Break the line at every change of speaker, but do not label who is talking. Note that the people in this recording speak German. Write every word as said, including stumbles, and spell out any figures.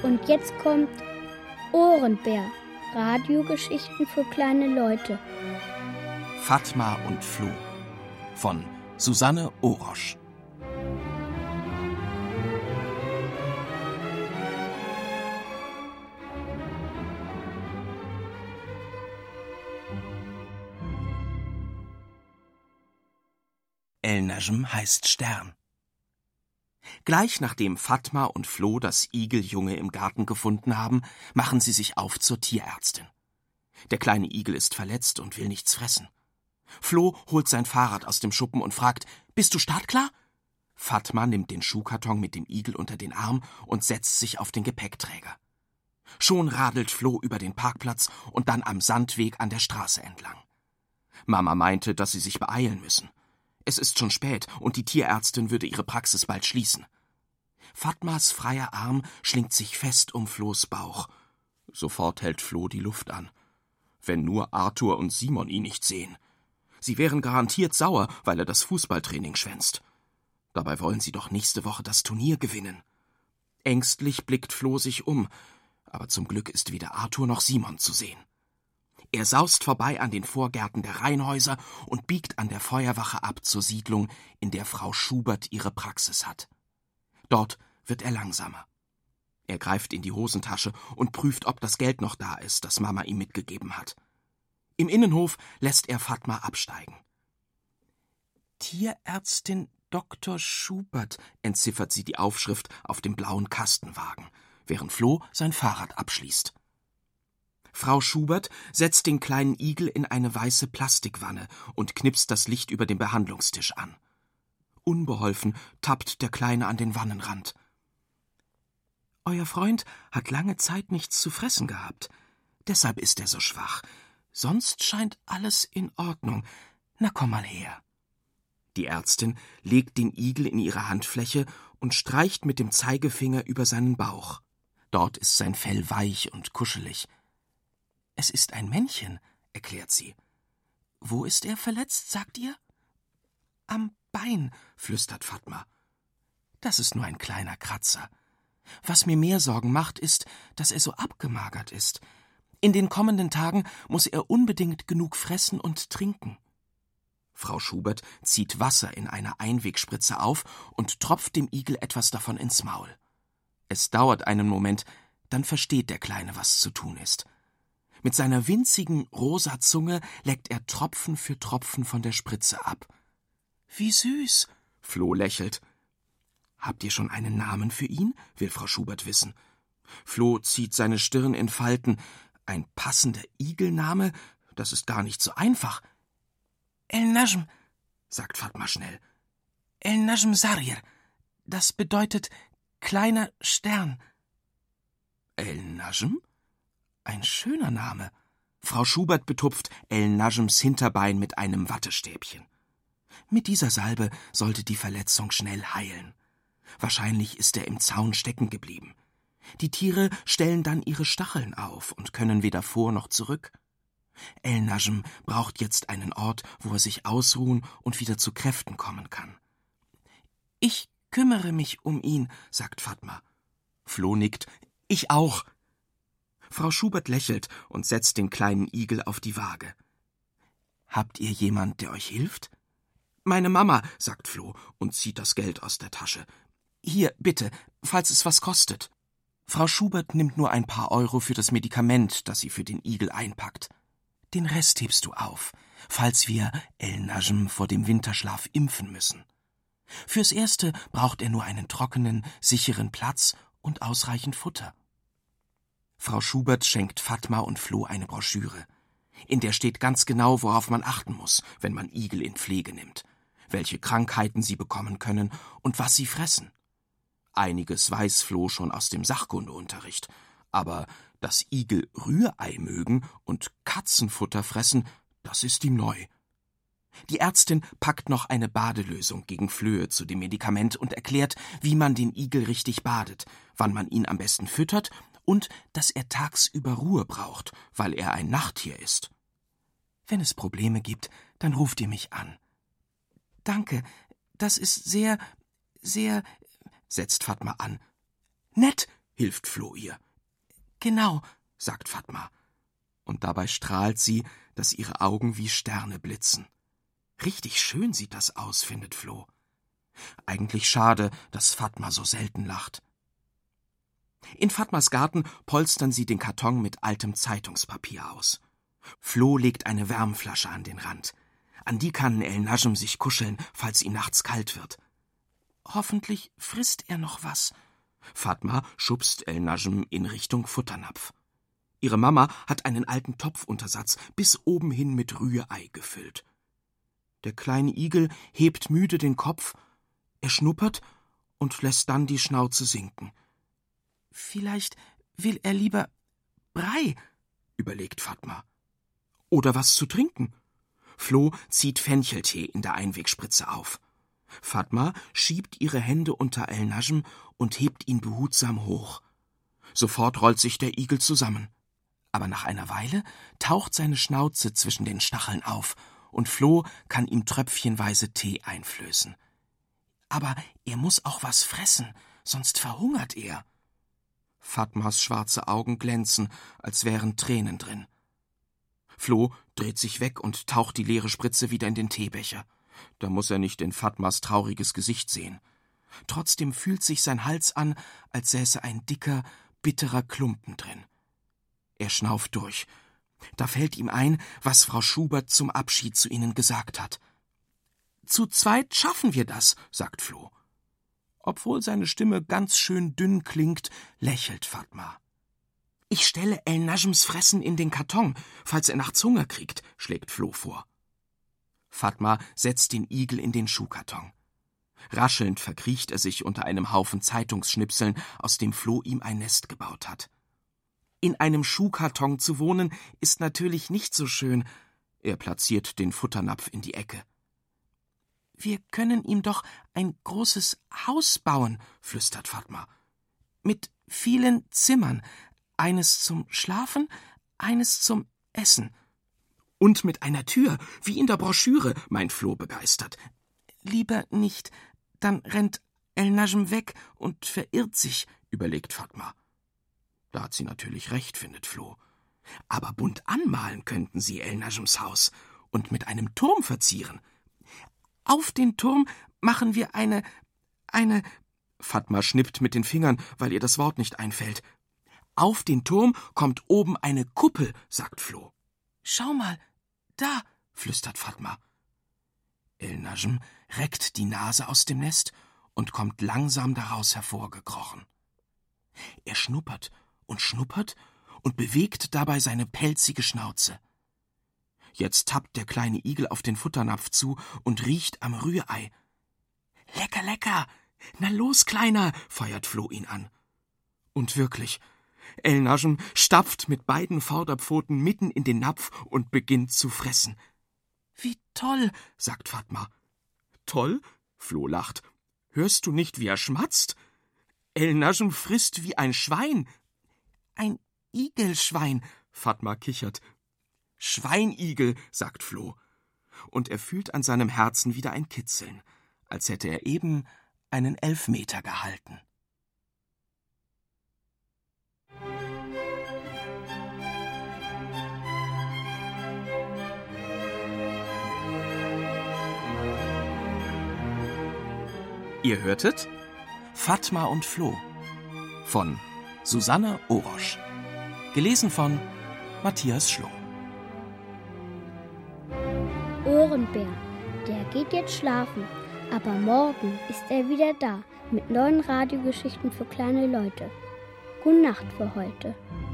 Und jetzt kommt Ohrenbär, Radiogeschichten für kleine Leute.
Fatma und Flo von Susanne Orosch. El-Najm heißt Stern. Gleich nachdem Fatma und Flo das Igeljunge im Garten gefunden haben, machen sie sich auf zur Tierärztin. Der kleine Igel ist verletzt und will nichts fressen. Flo holt sein Fahrrad aus dem Schuppen und fragt: »Bist du startklar?« Fatma nimmt den Schuhkarton mit dem Igel unter den Arm und setzt sich auf den Gepäckträger. Schon radelt Flo über den Parkplatz und dann am Sandweg an der Straße entlang. Mama meinte, dass sie sich beeilen müssen. Es ist schon spät und die Tierärztin würde ihre Praxis bald schließen. Fatmas freier Arm schlingt sich fest um Flohs Bauch. Sofort hält Flo die Luft an. Wenn nur Arthur und Simon ihn nicht sehen. Sie wären garantiert sauer, weil er das Fußballtraining schwänzt. Dabei wollen sie doch nächste Woche das Turnier gewinnen. Ängstlich blickt Flo sich um, aber zum Glück ist weder Arthur noch Simon zu sehen. Er saust vorbei an den Vorgärten der Reihenhäuser und biegt an der Feuerwache ab zur Siedlung, in der Frau Schubert ihre Praxis hat. Dort wird er langsamer. Er greift in die Hosentasche und prüft, ob das Geld noch da ist, das Mama ihm mitgegeben hat. Im Innenhof lässt er Fatma absteigen. »Tierärztin Doktor Schubert«, entziffert sie die Aufschrift auf dem blauen Kastenwagen, während Flo sein Fahrrad abschließt. Frau Schubert setzt den kleinen Igel in eine weiße Plastikwanne und knipst das Licht über dem Behandlungstisch an. Unbeholfen tappt der Kleine an den Wannenrand. »Euer Freund hat lange Zeit nichts zu fressen gehabt. Deshalb ist er so schwach. Sonst scheint alles in Ordnung. Na, komm mal her.« Die Ärztin legt den Igel in ihre Handfläche und streicht mit dem Zeigefinger über seinen Bauch. Dort ist sein Fell weich und kuschelig. »Es ist ein Männchen«, erklärt sie. »Wo ist er verletzt, sagt ihr?« »Am Bein«, flüstert Fatma. »Das ist nur ein kleiner Kratzer. Was mir mehr Sorgen macht, ist, dass er so abgemagert ist. In den kommenden Tagen muss er unbedingt genug fressen und trinken.« Frau Schubert zieht Wasser in einer Einwegspritze auf und tropft dem Igel etwas davon ins Maul. Es dauert einen Moment, dann versteht der Kleine, was zu tun ist. Mit seiner winzigen, rosa Zunge leckt er Tropfen für Tropfen von der Spritze ab. »Wie süß«, Flo lächelt. »Habt ihr schon einen Namen für ihn?«, will Frau Schubert wissen. Flo zieht seine Stirn in Falten. Ein passender Igelname, das ist gar nicht so einfach. »El-Najm«, sagt Fatma schnell. »El-Najm Sarir. Das bedeutet kleiner Stern.« »El-Najm? Ein schöner Name.« Frau Schubert betupft El-Najms Hinterbein mit einem Wattestäbchen. Mit dieser Salbe sollte die Verletzung schnell heilen. Wahrscheinlich ist er im Zaun stecken geblieben. Die Tiere stellen dann ihre Stacheln auf und können weder vor noch zurück. El-Najm braucht jetzt einen Ort, wo er sich ausruhen und wieder zu Kräften kommen kann. »Ich kümmere mich um ihn«, sagt Fatma. Flo nickt. »Ich auch.« Frau Schubert lächelt und setzt den kleinen Igel auf die Waage. »Habt ihr jemand, der euch hilft?« »Meine Mama«, sagt Flo und zieht das Geld aus der Tasche. »Hier, bitte, falls es was kostet.« Frau Schubert nimmt nur ein paar Euro für das Medikament, das sie für den Igel einpackt. »Den Rest hebst du auf, falls wir El-Najm vor dem Winterschlaf impfen müssen. Fürs Erste braucht er nur einen trockenen, sicheren Platz und ausreichend Futter.« Frau Schubert schenkt Fatma und Flo eine Broschüre. In der steht ganz genau, worauf man achten muss, wenn man Igel in Pflege nimmt, welche Krankheiten sie bekommen können und was sie fressen. Einiges weiß Flo schon aus dem Sachkundeunterricht, aber dass Igel Rührei mögen und Katzenfutter fressen, das ist ihm neu. Die Ärztin packt noch eine Badelösung gegen Flöhe zu dem Medikament und erklärt, wie man den Igel richtig badet, wann man ihn am besten füttert und dass er tagsüber Ruhe braucht, weil er ein Nachttier ist. »Wenn es Probleme gibt, dann ruft ihr mich an.« »Danke, das ist sehr, sehr«, setzt Fatma an. »Nett«, hilft Flo ihr. Genau, sagt Fatma. Und dabei strahlt sie, dass ihre Augen wie Sterne blitzen. Richtig schön sieht das aus, findet Flo. Eigentlich schade, dass Fatma so selten lacht. In Fatmas Garten polstern sie den Karton mit altem Zeitungspapier aus. Flo legt eine Wärmflasche an den Rand. An die kann El Najm sich kuscheln, falls ihm nachts kalt wird. Hoffentlich frisst er noch was. Fatma schubst El Najm in Richtung Futternapf. Ihre Mama hat einen alten Topfuntersatz bis oben hin mit Rührei gefüllt. Der kleine Igel hebt müde den Kopf, er schnuppert und lässt dann die Schnauze sinken. Vielleicht will er lieber Brei, überlegt Fatma. Oder was zu trinken. Flo zieht Fencheltee in der Einwegspritze auf. Fatma schiebt ihre Hände unter El Najm und hebt ihn behutsam hoch. Sofort rollt sich der Igel zusammen. Aber nach einer Weile taucht seine Schnauze zwischen den Stacheln auf und Flo kann ihm tröpfchenweise Tee einflößen. Aber er muss auch was fressen, sonst verhungert er. Fatmas schwarze Augen glänzen, als wären Tränen drin. Flo dreht sich weg und taucht die leere Spritze wieder in den Teebecher. Da muss er nicht in Fatmas trauriges Gesicht sehen. Trotzdem fühlt sich sein Hals an, als säße ein dicker, bitterer Klumpen drin. Er schnauft durch. Da fällt ihm ein, was Frau Schubert zum Abschied zu ihnen gesagt hat. »Zu zweit schaffen wir das«, sagt Flo. Obwohl seine Stimme ganz schön dünn klingt, lächelt Fatma. »Ich stelle El Najms Fressen in den Karton, falls er nachts Hunger kriegt«, schlägt Flo vor. Fatma setzt den Igel in den Schuhkarton. Raschelnd verkriecht er sich unter einem Haufen Zeitungsschnipseln, aus dem Flo ihm ein Nest gebaut hat. In einem Schuhkarton zu wohnen, ist natürlich nicht so schön. Er platziert den Futternapf in die Ecke. »Wir können ihm doch ein großes Haus bauen«, flüstert Fatma. »Mit vielen Zimmern. Eines zum Schlafen, eines zum Essen. Und mit einer Tür, wie in der Broschüre«, meint Flo begeistert. »Lieber nicht, dann rennt El Najm weg und verirrt sich«, überlegt Fatma. Da hat sie natürlich recht, findet Flo. Aber bunt anmalen könnten sie El Najms Haus und mit einem Turm verzieren. »Auf den Turm machen wir eine, eine...« Fatma schnippt mit den Fingern, weil ihr das Wort nicht einfällt. »Auf den Turm kommt oben eine Kuppel«, sagt Flo. »Schau mal, da«, flüstert Fatma. El Najm reckt die Nase aus dem Nest und kommt langsam daraus hervorgekrochen. Er schnuppert und schnuppert und bewegt dabei seine pelzige Schnauze. Jetzt tappt der kleine Igel auf den Futternapf zu und riecht am Rührei. »Lecker, lecker! Na los, Kleiner«, feuert Flo ihn an. Und wirklich, El Najm stapft mit beiden Vorderpfoten mitten in den Napf und beginnt zu fressen. »Wie toll«, sagt Fatma. »Toll?«, Flo lacht. »Hörst du nicht, wie er schmatzt? El Najm frisst wie ein Schwein.« »Ein Igelschwein«, Fatma kichert. »Schweinigel«, sagt Flo. Und er fühlt an seinem Herzen wieder ein Kitzeln, als hätte er eben einen Elfmeter gehalten. Ihr hörtet Fatma und Flo von Susanne Orosch, gelesen von Matthias Schlung.
Ohrenbär, der geht jetzt schlafen, aber morgen ist er wieder da mit neuen Radiogeschichten für kleine Leute. Gute Nacht für heute.